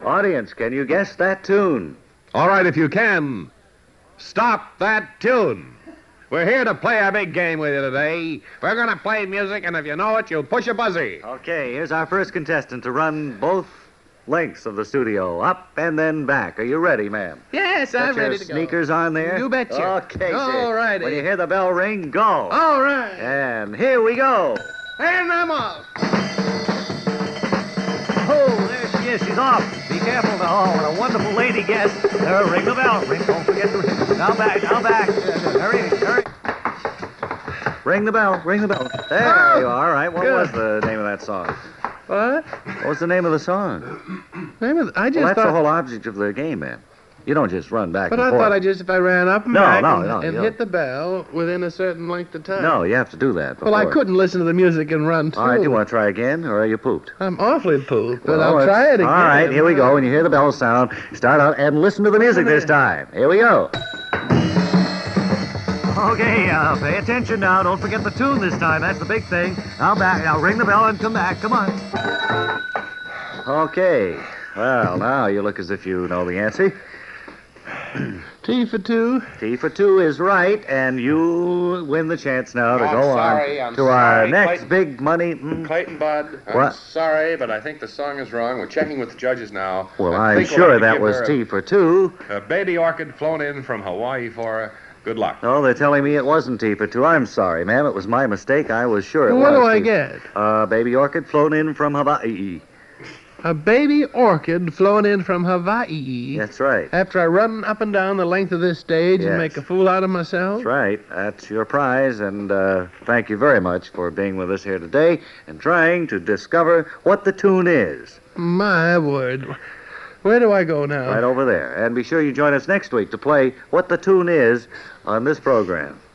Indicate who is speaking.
Speaker 1: Audience, can you guess that tune?
Speaker 2: All right, if you can, stop that tune. We're here to play a big game with you today. We're going to play music, and if you know it, you'll push a buzzy.
Speaker 1: Okay, here's our first contestant to run both lengths of the studio, up and then back. Are you ready, ma'am?
Speaker 3: Yes,
Speaker 1: Got
Speaker 3: I'm
Speaker 1: your
Speaker 3: ready to go.
Speaker 1: sneakers on there?
Speaker 3: You betcha.
Speaker 1: Okay,
Speaker 3: All righty.
Speaker 1: When you hear the bell ring, go.
Speaker 3: All right.
Speaker 1: And here we go.
Speaker 3: And I'm off.
Speaker 1: Oh, there she is. She's off. Be careful now. Oh, what a wonderful lady guest. Ring the bell. Don't forget to ring. Now back. Hurry. Ring the bell. There you are. All right. What was the name of that song?
Speaker 3: What?
Speaker 1: What was the name of the song?
Speaker 3: I just
Speaker 1: Well, that's
Speaker 3: thought...
Speaker 1: the whole object of the game, man. You don't just run back
Speaker 3: But
Speaker 1: and
Speaker 3: I
Speaker 1: forth.
Speaker 3: thought if I ran up and
Speaker 1: No,
Speaker 3: back
Speaker 1: no,
Speaker 3: and,
Speaker 1: no,
Speaker 3: and
Speaker 1: you
Speaker 3: hit the bell within a certain length of time.
Speaker 1: No, you have to do that.
Speaker 3: Well, I
Speaker 1: before.
Speaker 3: couldn't listen to the music and run, too.
Speaker 1: All right, do you want to try again, or are you pooped?
Speaker 3: I'm awfully pooped, but
Speaker 1: Well,
Speaker 3: I'll try it again.
Speaker 1: All right, here we go. When you hear the bell sound, start out and listen to the music this time. Here we go. Okay, pay attention now. Don't forget the tune this time. That's the big thing. Now ring the bell and come back. Come on. Okay. Well, now you look as if you know the answer.
Speaker 3: T for two.
Speaker 1: T for two is right, and you win the chance now to
Speaker 4: I'm
Speaker 1: go
Speaker 4: sorry,
Speaker 1: on
Speaker 4: I'm
Speaker 1: to our
Speaker 4: sorry,
Speaker 1: next
Speaker 4: Clayton.
Speaker 1: big money.
Speaker 4: Clayton Budd, I'm
Speaker 1: What?
Speaker 4: sorry, but I think the song is wrong. We're checking with the judges now.
Speaker 1: Well,
Speaker 4: I
Speaker 1: I'm
Speaker 4: think we'll
Speaker 1: sure
Speaker 4: have to
Speaker 1: that
Speaker 4: give
Speaker 1: was
Speaker 4: her
Speaker 1: T for two.
Speaker 4: A baby orchid flown in from Hawaii for her. Good luck.
Speaker 1: Oh, they're telling me it wasn't T for two. I'm sorry, ma'am. It was my mistake. I was sure it
Speaker 3: Well,
Speaker 1: was.
Speaker 3: what do I
Speaker 1: T.
Speaker 3: get?
Speaker 1: Baby orchid flown in from Hawaii.
Speaker 3: A baby orchid flown in from Hawaii.
Speaker 1: That's right.
Speaker 3: After I run up and down the length of this stage
Speaker 1: Yes.
Speaker 3: and make a fool out of myself?
Speaker 1: That's right. That's your prize, and thank you very much for being with us here today and trying to discover what the tune is.
Speaker 3: My word. Where do I go now?
Speaker 1: Right over there. And be sure you join us next week to play What the Tune Is on this program.